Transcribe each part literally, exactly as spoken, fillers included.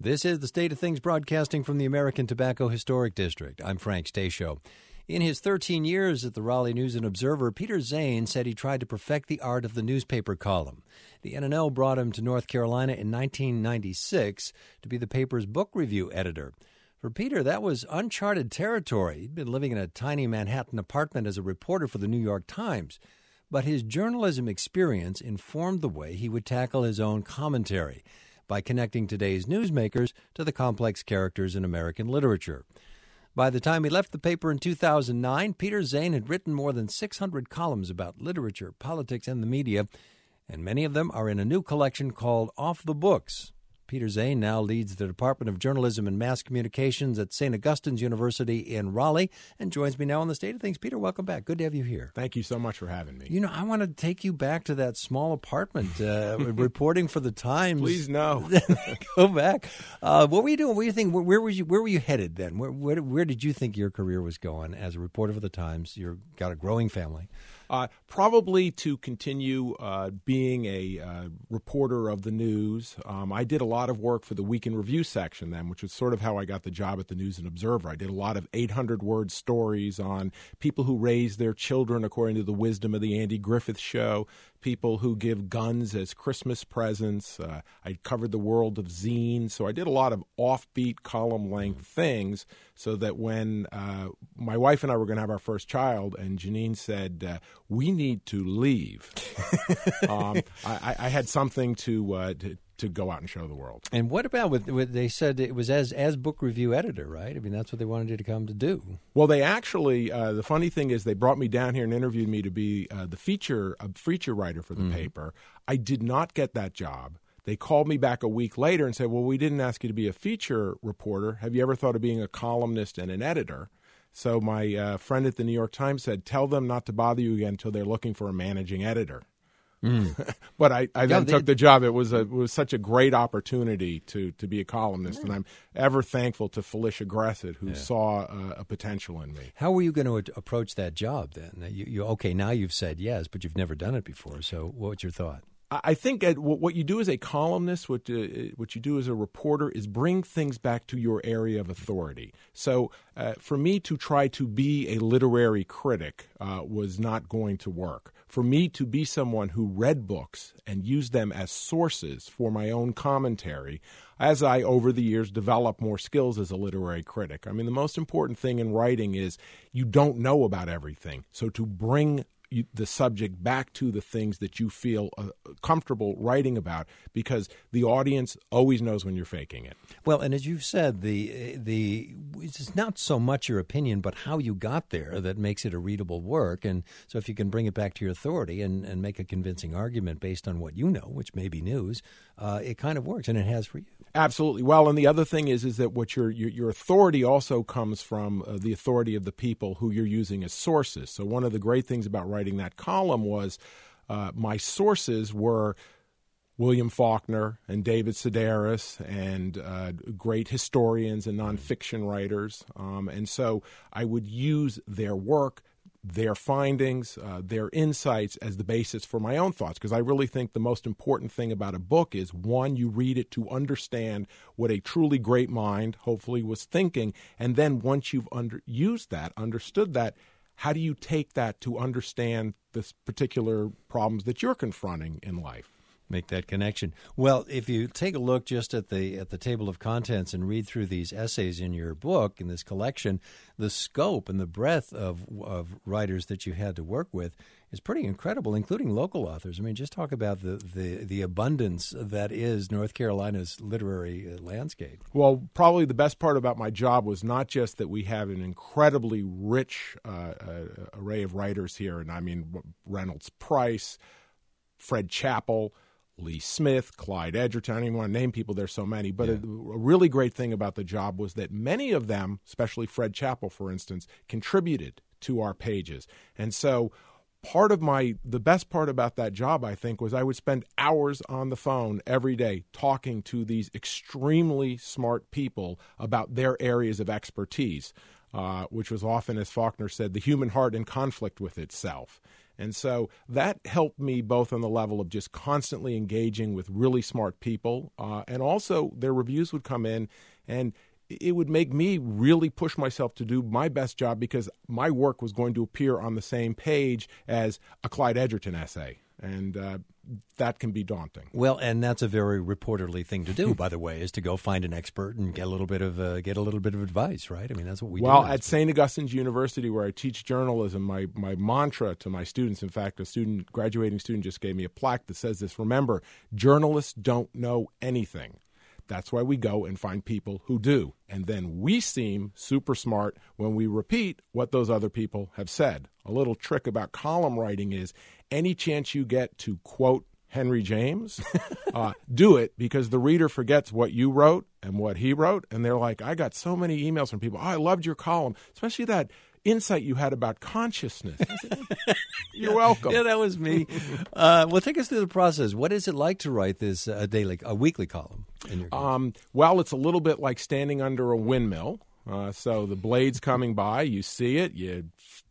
This is the State of Things broadcasting from the American Tobacco Historic District. I'm Frank Stasio. In his thirteen years at the Raleigh News and Observer, Peter Zane said he tried to perfect the art of the newspaper column. The N and L brought him to North Carolina in nineteen ninety-six to be the paper's book review editor. For Peter, that was uncharted territory. He'd been living in a tiny Manhattan apartment as a reporter for the New York Times. But his journalism experience informed the way he would tackle his own commentary by connecting today's newsmakers to the complex characters in American literature. By the time he left the paper in two thousand nine, Peter Zane had written more than six hundred columns about literature, politics, and the media, and many of them are in a new collection called Off the Books. Peter Zane now leads the Department of Journalism and Mass Communications at Saint Augustine's University in Raleigh and joins me now on the State of Things. Peter, welcome back. Good to have you here. Thank you so much for having me. You know, I want to take you back to that small apartment, uh, reporting for the Times. Please no. Go back. Uh, what were you doing? What were you thinking? Where, where were you? Where were you headed then? Where, where, where did you think your career was going as a reporter for the Times? You've got a growing family. Uh, probably to continue uh, being a uh, reporter of the news. Um, I did a lot of work for the Week in Review section then, which was sort of how I got the job at the News and Observer. I did a lot of eight hundred word stories on people who raise their children according to the wisdom of the Andy Griffith Show, people who give guns as Christmas presents. Uh, I covered the world of zines. So I did a lot of offbeat column-length things so that when uh, my wife and I were going to have our first child and Janine said, uh, we need to leave, um, I, I had something to, uh, to to go out and show the world. And what about with, with they said it was as as book review editor, right? I mean, that's what they wanted you to come to do. Well, they actually, uh, the funny thing is they brought me down here and interviewed me to be uh, the feature a feature writer for the mm-hmm. paper. I did not get that job. They called me back a week later and said, well, we didn't ask you to be a feature reporter. Have you ever thought of being a columnist and an editor? So my uh, friend at the New York Times said, tell them not to bother you again until they're looking for a managing editor. Mm. But I, I then yeah, they, took the job. It was a it was such a great opportunity to to be a columnist, yeah. and I'm ever thankful to Felicia Gressett, who yeah. saw uh, a potential in me. How were you going to approach that job then? You, you okay? Now you've said yes, but you've never done it before. So, what's your thought? I think what you do as a columnist, what uh, what you do as a reporter, is bring things back to your area of authority. So uh, for me to try to be a literary critic uh, was not going to work. For me to be someone who read books and used them as sources for my own commentary, as I, over the years, develop more skills as a literary critic. I mean, the most important thing in writing is you don't know about everything. So to bring You, the subject back to the things that you feel uh, comfortable writing about, because the audience always knows when you're faking it. Well, and as you've said, the the it's not so much your opinion, but how you got there that makes it a readable work. And so if you can bring it back to your authority and, and make a convincing argument based on what you know, which may be news, uh, it kind of works, and it has for you. Absolutely. Well, and the other thing is is that what your your, your authority also comes from uh, the authority of the people who you're using as sources. So one of the great things about writing that column was uh, my sources were William Faulkner and David Sedaris and uh, great historians and nonfiction writers. Um, and so I would use their work, their findings, uh, their insights as the basis for my own thoughts, because I really think the most important thing about a book is, one, you read it to understand what a truly great mind hopefully was thinking, and then once you've under- used that, understood that, how do you take that to understand the particular problems that you're confronting in life? Make that connection. Well, if you take a look just at the at the table of contents and read through these essays in your book, in this collection, the scope and the breadth of of writers that you had to work with is pretty incredible, including local authors. I mean, just talk about the, the, the abundance that is North Carolina's literary landscape. Well, probably the best part about my job was not just that we have an incredibly rich uh, uh, array of writers here, and I mean Reynolds Price, Fred Chappell, Lee Smith, Clyde Edgerton. I don't even want to name people. There's so many. But yeah. a, a really great thing about the job was that many of them, especially Fred Chappell, for instance, contributed to our pages. And so part of my, the best part about that job, I think, was I would spend hours on the phone every day talking to these extremely smart people about their areas of expertise, uh, which was often, as Faulkner said, the human heart in conflict with itself. And so that helped me both on the level of just constantly engaging with really smart people, uh, and also their reviews would come in, and it would make me really push myself to do my best job because my work was going to appear on the same page as a Clyde Edgerton essay. And uh, that can be daunting. Well, and that's a very reporterly thing to do, by the way, is to go find an expert and get a little bit of uh, get a little bit of advice, right? I mean, that's what we well, do. Well, at Saint Augustine's University, where I teach journalism, my, my mantra to my students, in fact, a student, graduating student just gave me a plaque that says this: remember, journalists don't know anything. That's why we go and find people who do. And then we seem super smart when we repeat what those other people have said. A little trick about column writing is any chance you get to quote Henry James, uh, do it, because the reader forgets what you wrote and what he wrote. And they're like, I got so many emails from people. Oh, I loved your column, especially that insight you had about consciousness. You're yeah, welcome. Yeah, that was me. Uh, well, take us through the process. What is it like to write this uh, daily, a weekly column in your column? Um, well, it's a little bit like standing under a windmill. Uh, so the blade's coming by, you see it, you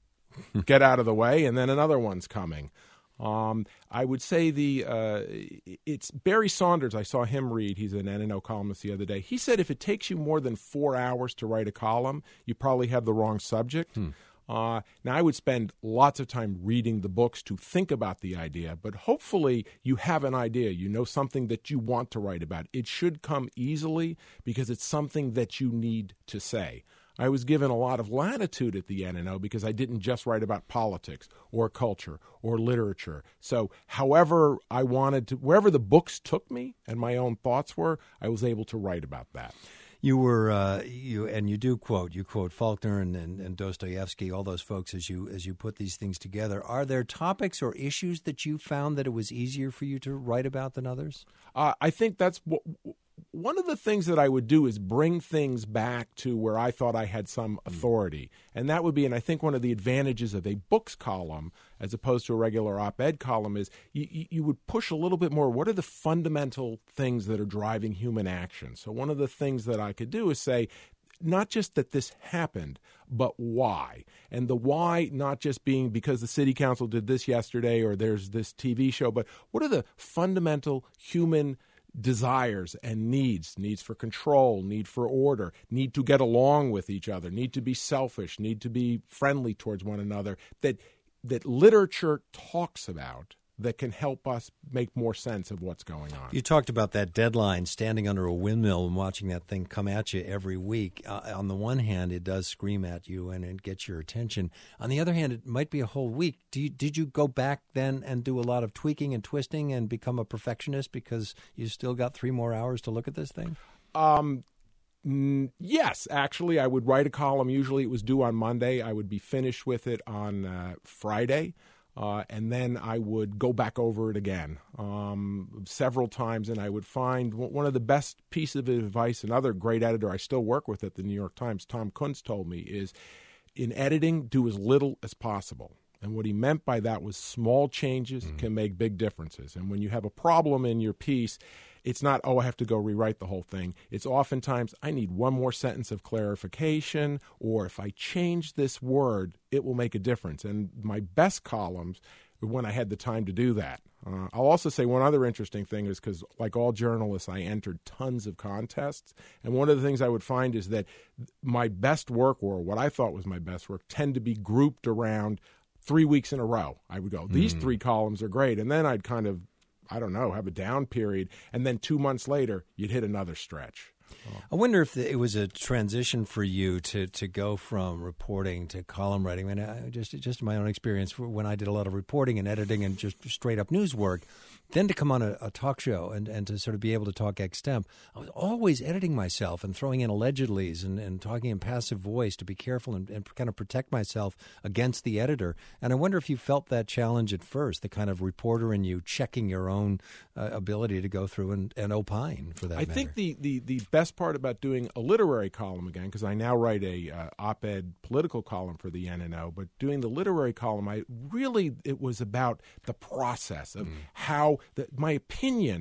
get out of the way, and then another one's coming. Um, I would say the uh, it's Barry Saunders. I saw him read. He's an N and O columnist the other day. He said if it takes you more than four hours to write a column, you probably have the wrong subject. Hmm. Uh, now, I would spend lots of time reading the books to think about the idea, but hopefully you have an idea. You know something that you want to write about. It should come easily because it's something that you need to say. I was given a lot of latitude at the N and O because I didn't just write about politics or culture or literature. So however I wanted to, wherever the books took me and my own thoughts were, I was able to write about that. You were, uh, you and you do quote, you quote Faulkner and, and, and Dostoevsky, all those folks as you as you put these things together. Are there topics or issues that you found that it was easier for you to write about than others? Uh, I think that's what... One of the things that I would do is bring things back to where I thought I had some authority. And that would be, and I think one of the advantages of a books column as opposed to a regular op-ed column is you, you would push a little bit more. What are the fundamental things that are driving human action? So one of the things that I could do is say, not just that this happened, but why. And the why not just being because the city council did this yesterday or there's this T V show, but what are the fundamental human desires and needs, needs for control, need for order, need to get along with each other, need to be selfish, need to be friendly towards one another, that that literature talks about that can help us make more sense of what's going on. You talked about that deadline, standing under a windmill and watching that thing come at you every week. Uh, on the one hand, it does scream at you and it gets your attention. On the other hand, it might be a whole week. Do you, did you go back then and do a lot of tweaking and twisting and become a perfectionist because you still got three more hours to look at this thing? Um. Mm, yes, actually, I would write a column. Usually it was due on Monday. I would be finished with it on uh, Friday. Uh, and then I would go back over it again um, several times, and I would find one of the best pieces of advice, another great editor I still work with at the New York Times, Tom Kuntz, told me is, in editing, do as little as possible. And what he meant by that was small changes mm-hmm. can make big differences. And when you have a problem in your piece, it's not, oh, I have to go rewrite the whole thing. It's oftentimes, I need one more sentence of clarification, or if I change this word, it will make a difference. And my best columns were when I had the time to do that. Uh, I'll also say one other interesting thing is because, like all journalists, I entered tons of contests. And one of the things I would find is that my best work, or what I thought was my best work, tend to be grouped around three weeks in a row. I would go, these mm. three columns are great. And then I'd kind of I don't know, have a down period, and then two months later, you'd hit another stretch. Oh. I wonder if it was a transition for you to, to go from reporting to column writing. I mean, I, just just in my own experience, when I did a lot of reporting and editing and just straight up news work, then to come on a, a talk show and, and to sort of be able to talk extemp, I was always editing myself and throwing in allegedlys and, and talking in passive voice to be careful and, and kind of protect myself against the editor. And I wonder if you felt that challenge at first, the kind of reporter in you checking your own uh, ability to go through and, and opine for that I matter. think the, the, the best part about doing a literary column again, because I now write a uh, op-ed political column for the N and O, but doing the literary column, I really, it was about the process of mm. how, the, my opinion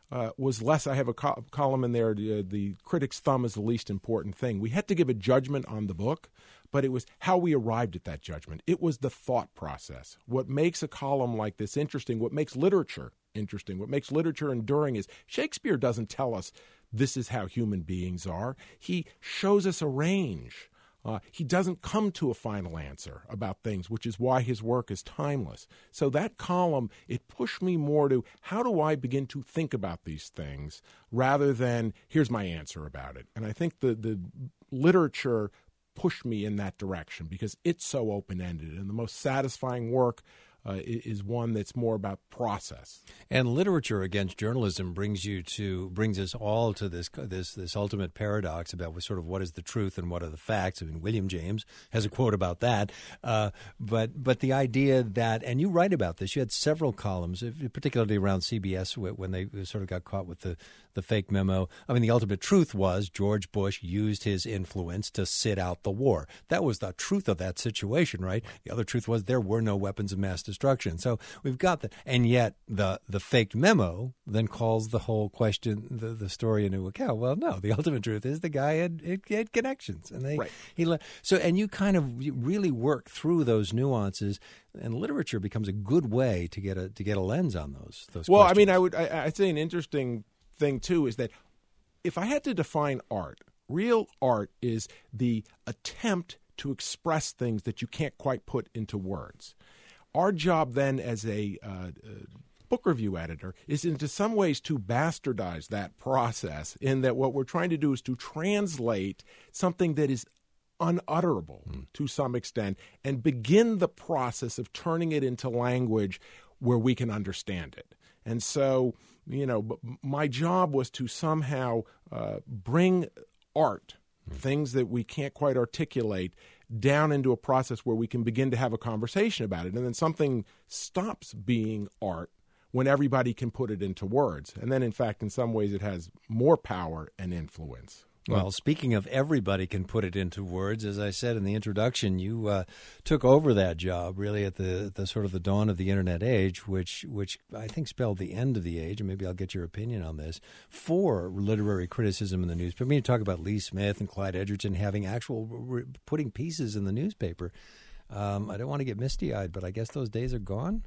uh, was less. I have a co- column in there, the, the critic's thumb is the least important thing. We had to give a judgment on the book, but it was how we arrived at that judgment. It was the thought process. What makes a column like this interesting, what makes literature interesting, what makes literature enduring is Shakespeare doesn't tell us this is how human beings are. He shows us a range. Uh, he doesn't come to a final answer about things, which is why his work is timeless. So that column, it pushed me more to how do I begin to think about these things rather than here's my answer about it. And I think the, the literature pushed me in that direction because it's so open-ended. And the most satisfying work Uh, is one that's more about process. And literature against journalism brings you to brings us all to this this this ultimate paradox about sort of what is the truth and what are the facts. I mean, William James has a quote about that. Uh, but but the idea that, and you write about this, you had several columns, particularly around C B S when they sort of got caught with the the fake memo. I mean, the ultimate truth was George Bush used his influence to sit out the war. That was the truth of that situation, right? The other truth was there were no weapons of mass destruction. So we've got that. And yet the the faked memo then calls the whole question, the, the story into account. Well, no, the ultimate truth is the guy had, had connections. And they, right. he so and you kind of really work through those nuances, and literature becomes a good way to get a to get a lens on those those well, questions. I mean, I would I, I'd say an interesting thing, too, is that if I had to define art, real art is the attempt to express things that you can't quite put into words. Our job then as a uh, uh, book review editor is into some ways to bastardize that process in that what we're trying to do is to translate something that is unutterable mm. to some extent and begin the process of turning it into language where we can understand it. And so, you know, my job was to somehow uh, bring art, mm. things that we can't quite articulate, down into a process where we can begin to have a conversation about it. And then something stops being art when everybody can put it into words. And then, in fact, in some ways it has more power and influence. Well, speaking of everybody can put it into words, as I said in the introduction, you uh, took over that job really at the, the sort of the dawn of the Internet age, which which I think spelled the end of the age, and maybe I'll get your opinion on this, for literary criticism in the newspaper. I mean, you talk about Lee Smith and Clyde Edgerton having actual, re- putting pieces in the newspaper. Um, I don't want to get misty-eyed, but I guess those days are gone?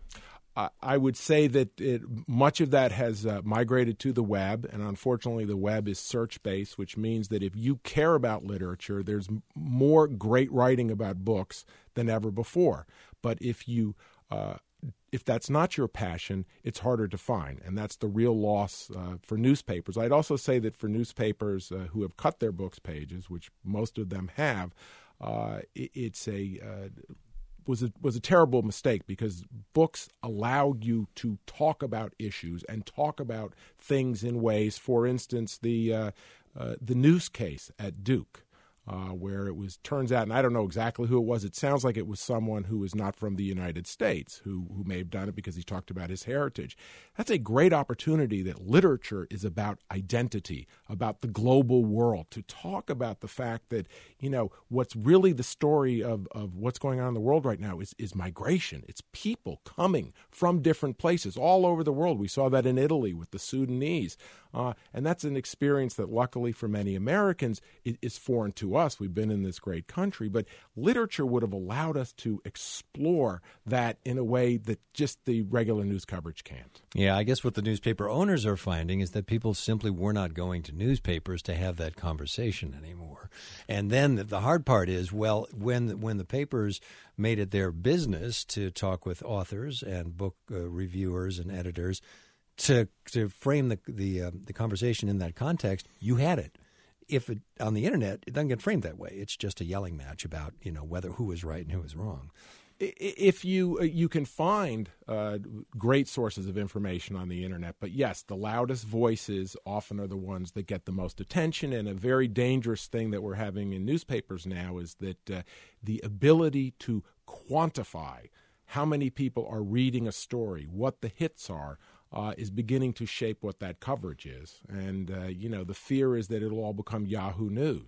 I would say that it, much of that has uh, migrated to the web, and unfortunately the web is search-based, which means that if you care about literature, there's more great writing about books than ever before. But if you uh, if that's not your passion, it's harder to find, and that's the real loss uh, for newspapers. I'd also say that for newspapers uh, who have cut their books pages, which most of them have, uh, it, it's a uh, was a, was a terrible mistake because books allowed you to talk about issues and talk about things in ways, for instance, the uh, uh, the Noose case at Duke, uh, where it was, turns out, and I don't know exactly who it was, it sounds like it was someone who was not from the United States who, who may have done it because he talked about his heritage. That's a great opportunity that literature is about identity, about the global world, to talk about the fact that, you know, what's really the story of, of what's going on in the world right now is, is migration. It's people coming from different places all over the world. We saw that in Italy with the Sudanese. Uh, and that's an experience that luckily for many Americans is, is foreign to us. We've been in this great country. But literature would have allowed us to explore that in a way that just the regular news coverage can't. Yeah, I guess what the newspaper owners are finding is that people simply were not going to newspapers to have that conversation anymore. And then the hard part is, well, when when the papers made it their business to talk with authors and book uh, reviewers and editors to to frame the the, uh, the conversation in that context, you had it. If it, on the Internet, it doesn't get framed that way. It's just a yelling match about, you know, whether who is right and who is wrong. If you you can find uh, great sources of information on the Internet, but yes, the loudest voices often are the ones that get the most attention. And a very dangerous thing that we're having in newspapers now is that uh, the ability to quantify how many people are reading a story, what the hits are, uh, is beginning to shape what that coverage is. And, uh, you know, the fear is that it'll all become Yahoo News.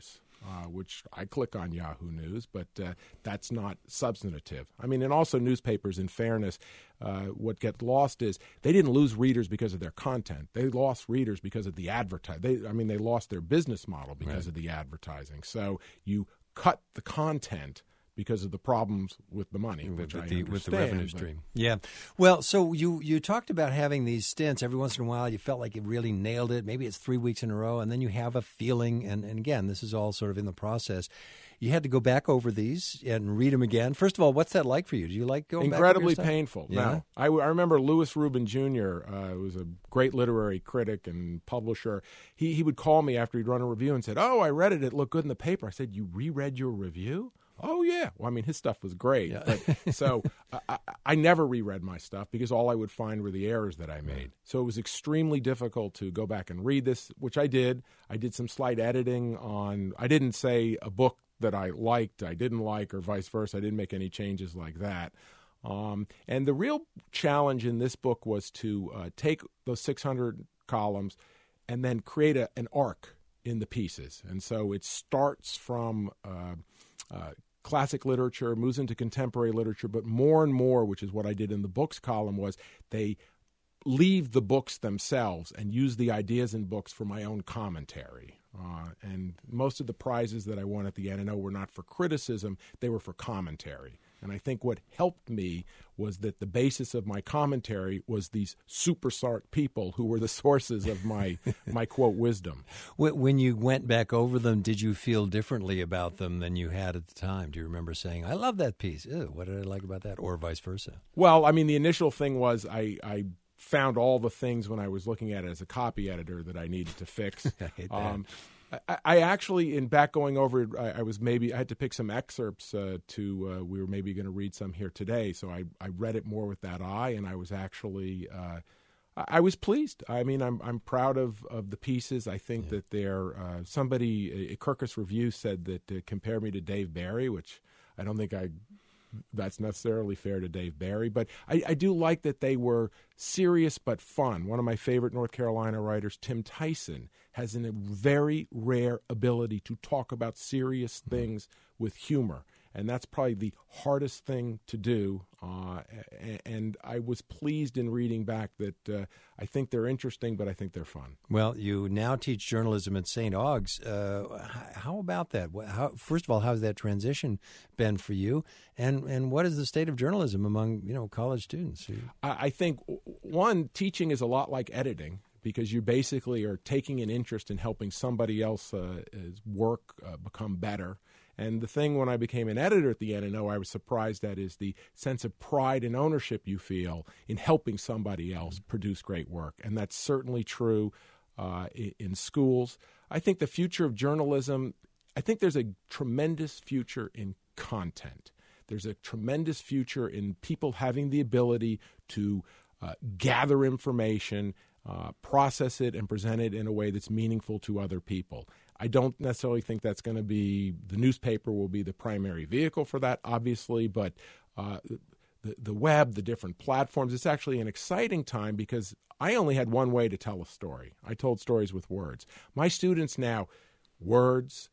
uh, which I click on Yahoo News, but uh, that's not substantive. I mean, and also newspapers, in fairness, uh, what gets lost is they didn't lose readers because of their content. They lost readers because of the advertising. I mean, they lost their business model because right. of the advertising. So you cut the content because of the problems with the money, which with, I the, with the understand, revenue but- stream. Yeah. Well, so you, you talked about having these stints. Every once in a while you felt like you really nailed it. Maybe it's three weeks in a row, and then you have a feeling, and, and again, this is all sort of in the process. You had to go back over these and read them again. First of all, what's that like for you? Do you like going Incredibly back over your painful. stuff? Yeah. No, I, I remember Louis Rubin Junior Uh, was a great literary critic and publisher. He, he would call me after he'd run a review and said, "Oh, I read it. It looked good in the paper." I said, "You reread your review?" "Oh, yeah." Well, I mean, his stuff was great. Yeah. But, so I, I, I never reread my stuff because all I would find were the errors that I made. So it was extremely difficult to go back and read this, which I did. I did some slight editing on – I didn't say a book that I liked, I didn't like, or vice versa. I didn't make any changes like that. Um, and the real challenge in this book was to uh, take those six hundred columns and then create a, an arc in the pieces. And so it starts from uh, uh, classic literature, moves into contemporary literature, but more and more, which is what I did in the books column, was they leave the books themselves and use the ideas in books for my own commentary. Uh, and most of the prizes that I won at the N N O were not for criticism, they were for commentary. And I think what helped me was that the basis of my commentary was these super smart people who were the sources of my, my quote, wisdom. When you went back over them, did you feel differently about them than you had at the time? Do you remember saying, "I love that piece. Ew, what did I like about that?" Or vice versa? Well, I mean, the initial thing was I, I found all the things when I was looking at it as a copy editor that I needed to fix. I hate that. Um, I, I actually, in back going over it, I, I was maybe I had to pick some excerpts uh, to. Uh, we were maybe going to read some here today, so I, I read it more with that eye, and I was actually uh, I, I was pleased. I mean, I'm I'm proud of, of the pieces. I think yeah. that they're uh, somebody a Kirkus Review said that uh, compared me to Dave Barry, which I don't think I. That's necessarily fair to Dave Barry, but I, I do like that they were serious but fun. One of my favorite North Carolina writers, Tim Tyson, has a very rare ability to talk about serious things with humor, and that's probably the hardest thing to do. Uh, and I was pleased in reading back that uh, I think they're interesting, but I think they're fun. Well, you now teach journalism at Saint Aug's. Uh, how about that? How, first of all, how's that transition been for you? And and what is the state of journalism among you know college students? I, I think, one, teaching is a lot like editing, because you basically are taking an interest in helping somebody else's uh, work uh, become better. And the thing when I became an editor at the N N O, I was surprised at is the sense of pride and ownership you feel in helping somebody else produce great work. And that's certainly true uh, in, in schools. I think the future of journalism, I think there's a tremendous future in content. There's a tremendous future in people having the ability to uh, gather information, uh, process it, and present it in a way that's meaningful to other people. I don't necessarily think that's going to be – the newspaper will be the primary vehicle for that, obviously, but uh, the, the web, the different platforms, it's actually an exciting time because I only had one way to tell a story. I told stories with words. My students now, words,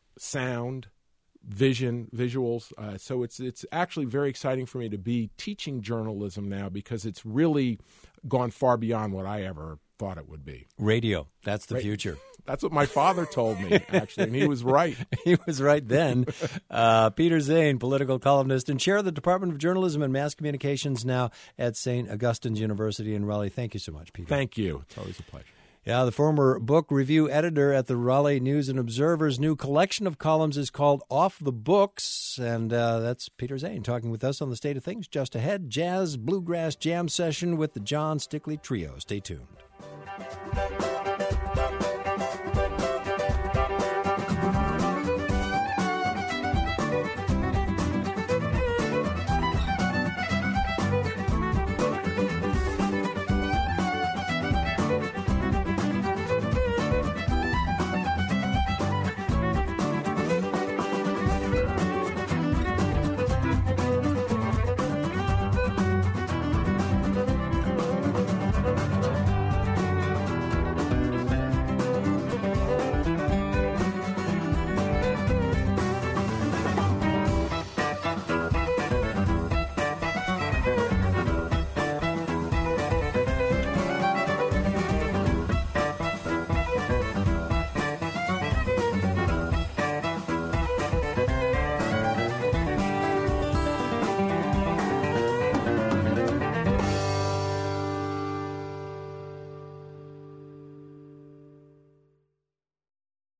sound, vision, visuals. Uh, so it's it's actually very exciting for me to be teaching journalism now because it's really gone far beyond what I ever thought it would be. Radio, that's the Right. future. That's what my father told me, actually, and he was right. He was right then. Uh, Peter Zane, political columnist and chair of the Department of Journalism and Mass Communications now at Saint Augustine's University in Raleigh. Thank you so much, Peter. Thank you. It's always a pleasure. Yeah, the former book review editor at the Raleigh News and Observer's new collection of columns is called Off the Books, and uh, that's Peter Zane talking with us on the state of things. Just ahead, jazz bluegrass jam session with the John Stickley Trio. Stay tuned.